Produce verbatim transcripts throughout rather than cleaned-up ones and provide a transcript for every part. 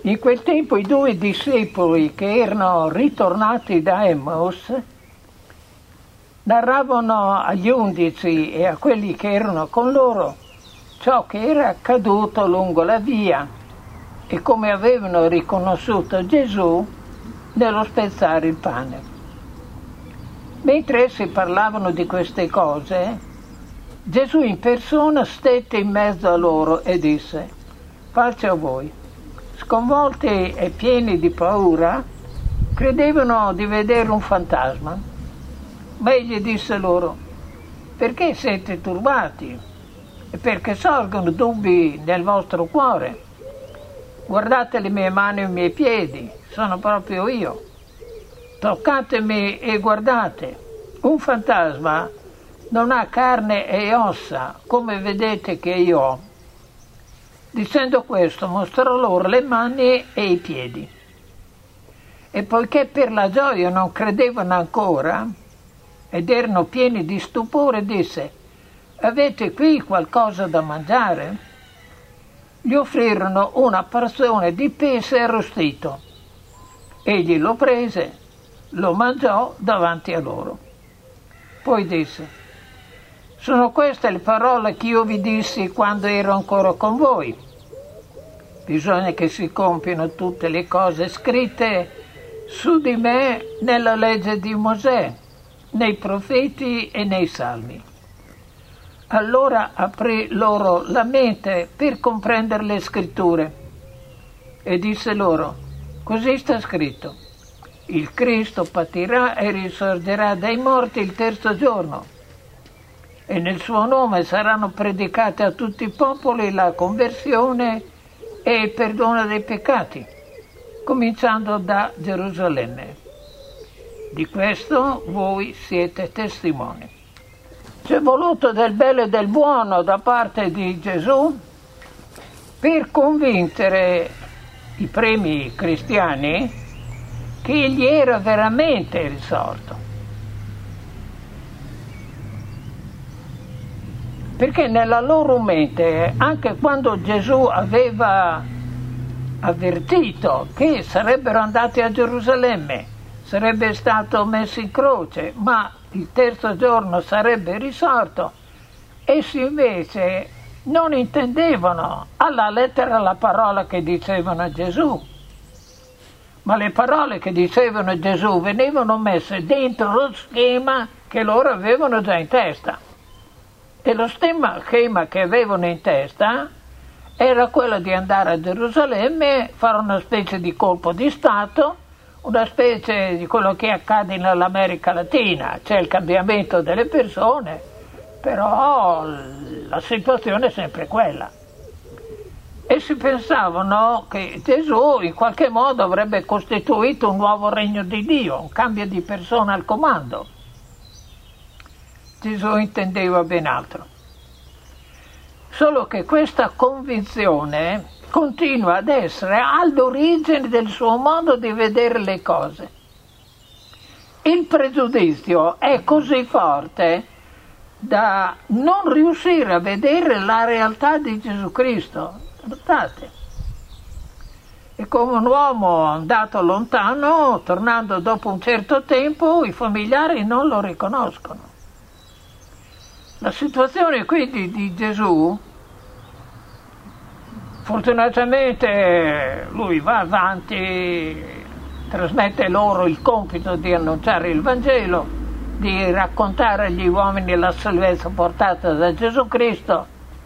In quel tempo i due discepoli che erano ritornati da Emmaus narravano agli undici e a quelli che erano con loro ciò che era accaduto lungo la via e come avevano riconosciuto Gesù nello spezzare il pane. Mentre essi parlavano di queste cose, Gesù in persona stette in mezzo a loro e disse: pace a voi. Sconvolti e pieni di paura, credevano di vedere un fantasma. Ma egli disse loro: perché siete turbati? E perché sorgono dubbi nel vostro cuore? Guardate le mie mani e i miei piedi, sono proprio io. Toccatemi e guardate. Un fantasma non ha carne e ossa, come vedete che io ho. Dicendo questo, mostrò loro le mani e i piedi. E poiché per la gioia non credevano ancora, ed erano pieni di stupore, disse: avete qui qualcosa da mangiare? Gli offrirono una porzione di pesce arrostito. Egli lo prese, lo mangiò davanti a loro. Poi disse: sono queste le parole che io vi dissi quando ero ancora con voi. Bisogna che si compiano tutte le cose scritte su di me nella legge di Mosè, nei profeti e nei salmi. Allora aprì loro la mente per comprendere le scritture e disse loro: così sta scritto, il Cristo patirà e risorgerà dai morti il terzo giorno, e nel suo nome saranno predicate a tutti i popoli la conversione e il perdono dei peccati, cominciando da Gerusalemme. Di questo voi siete testimoni. C'è voluto del bello e del buono da parte di Gesù per convincere i primi cristiani che egli era veramente risorto. Perché nella loro mente, anche quando Gesù aveva avvertito che sarebbero andati a Gerusalemme, sarebbe stato messo in croce, ma il terzo giorno sarebbe risorto, essi invece non intendevano alla lettera la parola che dicevano a Gesù, ma le parole che dicevano a Gesù venivano messe dentro lo schema che loro avevano già in testa. E lo schema che avevano in testa era quello di andare a Gerusalemme, fare una specie di colpo di Stato, una specie di quello che accade nell'America Latina, c'è il cambiamento delle persone, però la situazione è sempre quella. E si pensavano che Gesù in qualche modo avrebbe costituito un nuovo regno di Dio, un cambio di persona al comando. Gesù intendeva ben altro. Solo che questa convinzione continua ad essere all'origine del suo modo di vedere le cose. Il pregiudizio è così forte da non riuscire a vedere la realtà di Gesù Cristo. Notate? E come un uomo andato lontano, tornando dopo un certo tempo, i familiari non lo riconoscono. La situazione quindi di Gesù, fortunatamente lui va avanti, trasmette loro il compito di annunciare il Vangelo, di raccontare agli uomini la salvezza portata da Gesù Cristo,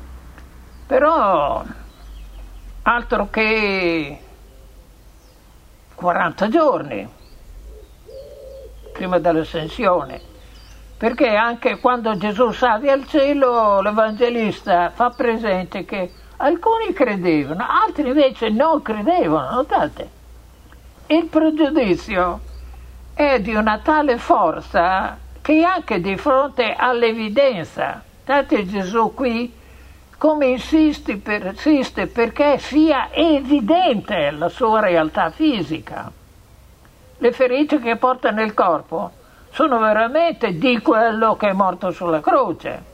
però altro che quaranta giorni prima dell'ascensione. Perché anche quando Gesù sale al cielo, l'Evangelista fa presente che alcuni credevano, altri invece non credevano, notate? Il pregiudizio è di una tale forza che anche di fronte all'evidenza, date Gesù qui come insiste, persiste perché sia evidente la sua realtà fisica. Le ferite che porta nel corpo sono veramente di quello che è morto sulla croce.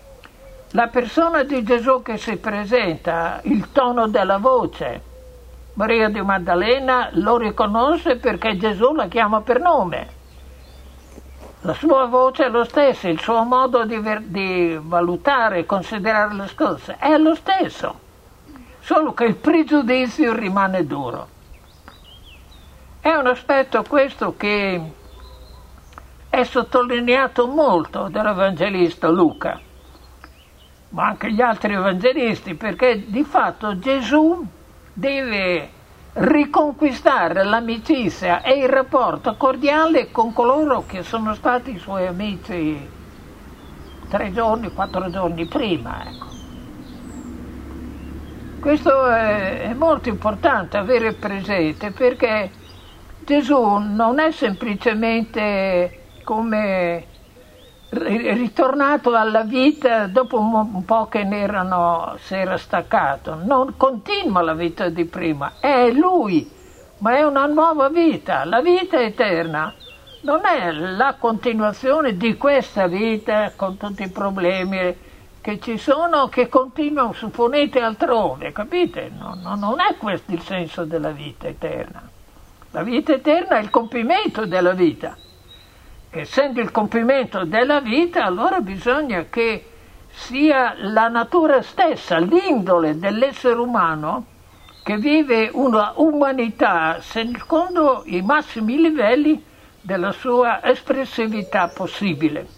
La persona di Gesù che si presenta, il tono della voce, Maria di Maddalena lo riconosce perché Gesù la chiama per nome. La sua voce è lo stesso, il suo modo di, ver- di valutare e considerare le cose è lo stesso, solo che il pregiudizio rimane duro. È un aspetto questo che è sottolineato molto dall'Evangelista Luca, ma anche gli altri evangelisti, perché di fatto Gesù deve riconquistare l'amicizia e il rapporto cordiale con coloro che sono stati i suoi amici tre giorni, quattro giorni prima. Ecco. Questo è, è molto importante avere presente, perché Gesù non è semplicemente come ritornato alla vita dopo un po' che ne erano, si era staccato, non continua la vita di prima, è lui, ma è una nuova vita. La vita eterna non è la continuazione di questa vita con tutti i problemi che ci sono, che continuano, supponete, altrove, capite? No, no, non è questo il senso della vita eterna. La vita eterna è il compimento della vita. Essendo il compimento della vita, allora bisogna che sia la natura stessa, l'indole dell'essere umano, che vive una umanità secondo i massimi livelli della sua espressività possibile.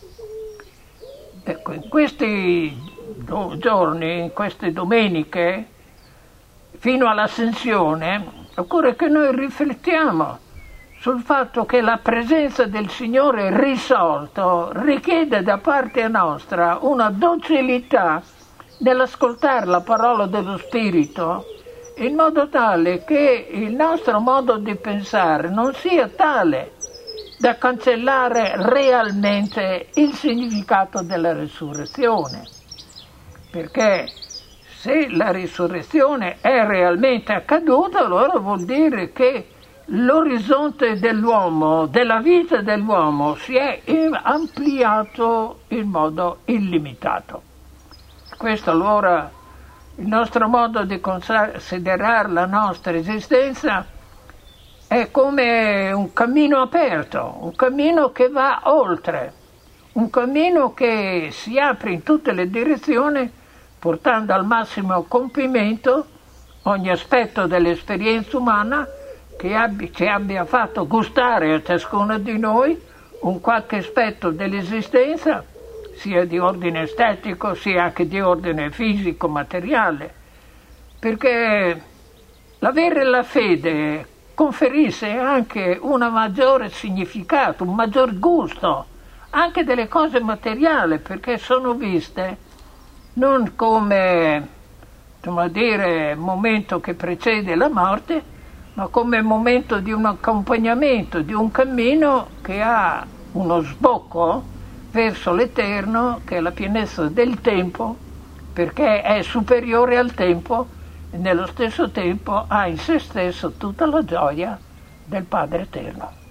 Ecco, in questi do- giorni, in queste domeniche, fino all'ascensione, occorre che noi riflettiamo sul fatto che la presenza del Signore risolto richiede da parte nostra una docilità nell'ascoltare la parola dello Spirito, in modo tale che il nostro modo di pensare non sia tale da cancellare realmente il significato della risurrezione. Perché se la risurrezione è realmente accaduta, allora vuol dire che l'orizzonte dell'uomo, della vita dell'uomo, si è ampliato in modo illimitato. Questo allora, il nostro modo di considerare la nostra esistenza è come un cammino aperto, un cammino che va oltre, un cammino che si apre in tutte le direzioni, portando al massimo compimento ogni aspetto dell'esperienza umana che abbia, ci abbia fatto gustare a ciascuno di noi un qualche aspetto dell'esistenza, sia di ordine estetico, sia anche di ordine fisico, materiale, perché l'avere la fede conferisce anche un maggiore significato, un maggior gusto, anche delle cose materiali, perché sono viste non come, come dire, momento che precede la morte, ma come momento di un accompagnamento, di un cammino che ha uno sbocco verso l'eterno, che è la pienezza del tempo, perché è superiore al tempo e nello stesso tempo ha in se stesso tutta la gioia del Padre Eterno.